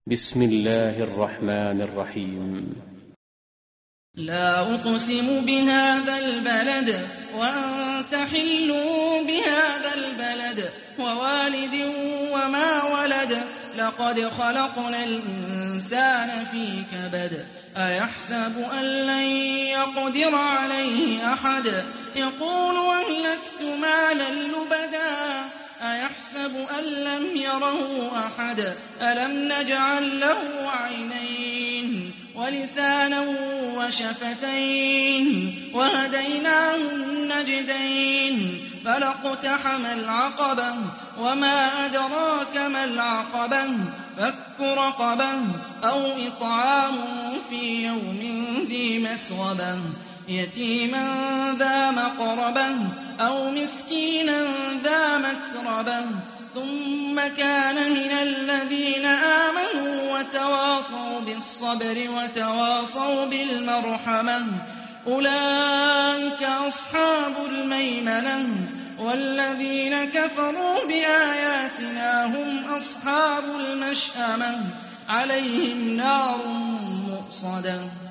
بسم الله الرحمن الرحيم. لا أقسم بهذا البلد وأنت حل بهذا البلد ووالد وما ولد لقد خلقنا الإنسان في كبد أيحسب أن لن يقدر عليه أحد يقول أهلكت مالا لبدا أيحسب أن لم يره أحد ألم نجعل له عينين ولسانا وشفتين وهديناه النجدين فلاقتحم العقبة وما أدراك ما العقبة فك رقبة أو إطعام في يوم ذي مسغبة يتيما ذا مقربة أو مسكينا ذا متربة ثم كان من الذين آمنوا وتواصوا بالصبر وتواصوا بالمرحمة أولئك أصحاب الميمنة والذين كفروا بآياتنا هم أصحاب المشأمة عليهم نار مؤصدة